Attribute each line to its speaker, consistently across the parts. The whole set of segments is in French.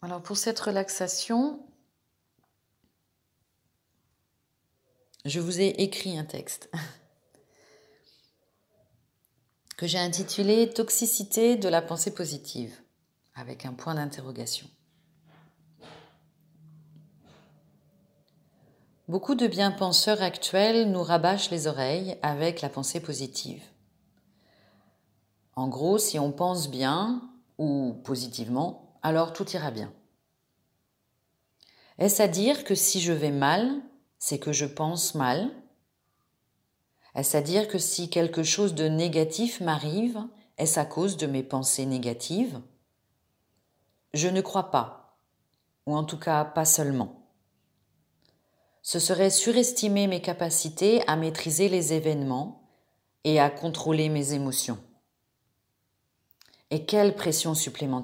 Speaker 1: Alors pour cette relaxation, je vous ai écrit un texte que j'ai intitulé « Toxicité de la pensée positive » avec un point d'interrogation. Beaucoup de bien-penseurs actuels nous rabâchent les oreilles avec la pensée positive. En gros, si on pense bien ou positivement, alors tout ira bien. Est-ce à dire que si je vais mal, c'est que je pense mal ? Est-ce à dire que si quelque chose de négatif m'arrive, est-ce à cause de mes pensées négatives ? Je ne crois pas, ou en tout cas pas seulement. Ce serait surestimer mes capacités à maîtriser les événements et à contrôler mes émotions. Et quelle pression supplémentaire !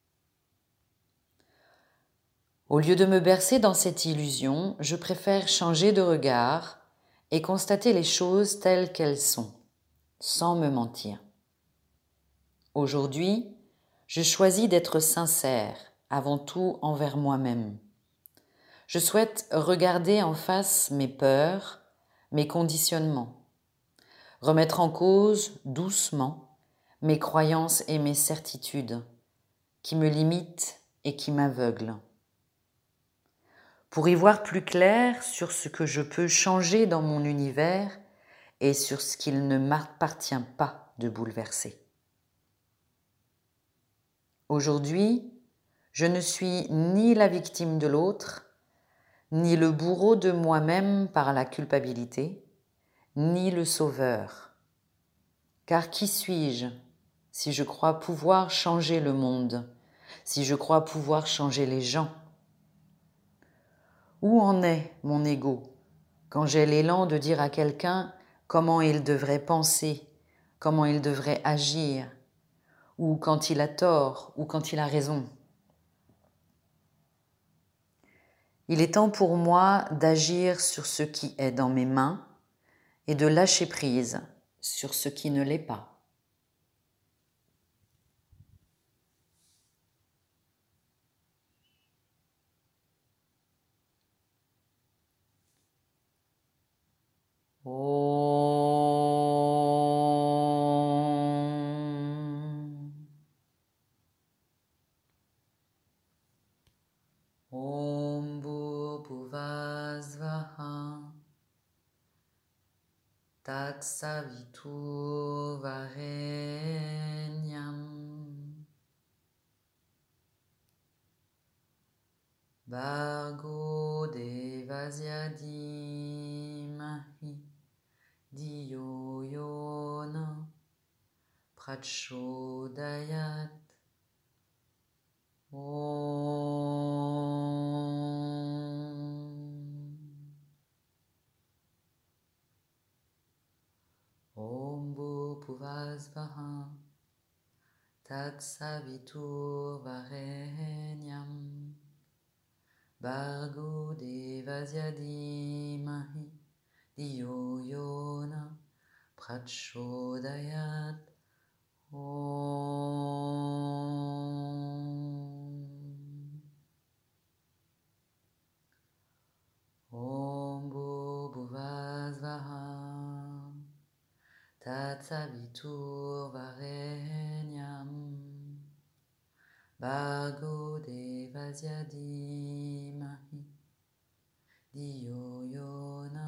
Speaker 1: Au lieu de me bercer dans cette illusion, je préfère changer de regard et constater les choses telles qu'elles sont, sans me mentir. Aujourd'hui, je choisis d'être sincère, avant tout envers moi-même. Je souhaite regarder en face mes peurs, mes conditionnements, remettre en cause doucement mes croyances et mes certitudes qui me limitent et qui m'aveuglent. Pour y voir plus clair sur ce que je peux changer dans mon univers et sur ce qu'il ne m'appartient pas de bouleverser. Aujourd'hui, je ne suis ni la victime de l'autre, ni le bourreau de moi-même par la culpabilité, ni le sauveur. Car qui suis-je si je crois pouvoir changer le monde, si je crois pouvoir changer les gens ? Où en est mon ego quand j'ai l'élan de dire à quelqu'un comment il devrait penser, comment il devrait agir, ou quand il a tort, ou quand il a raison ? Il est temps pour moi d'agir sur ce qui est dans mes mains et de lâcher prise sur ce qui ne l'est pas. Om Bhuvasvaha Tatsaviturvarenyam Bhargo Devasya Dhimahi Dhiyo Yona Prachodayat Om Bhuvasvaha Tatsaviturvarenyam Bhargo Devasya Dhimahi Dhiyo Yona Prachodayat Om Bhuvasvaha Tatsaviturvarenyam Bhargo Devasya Dhimahi Dhiyo Yona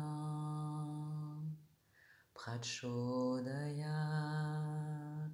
Speaker 1: Prachodayat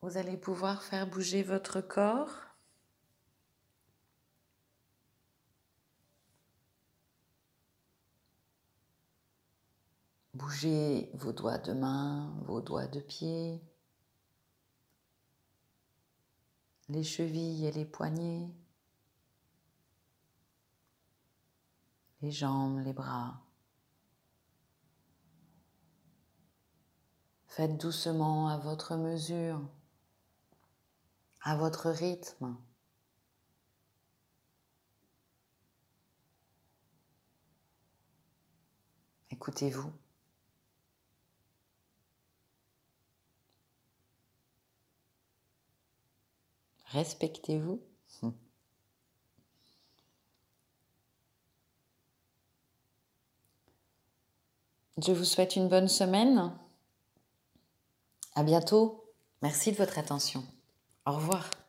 Speaker 1: Vous allez pouvoir faire bouger votre corps. Bougez vos doigts de main, vos doigts de pied, les chevilles et les poignets, les jambes, les bras. Faites doucement à votre mesure, à votre rythme. Écoutez-vous. Respectez-vous. Je vous souhaite une bonne semaine. À bientôt. Merci de votre attention. Au revoir.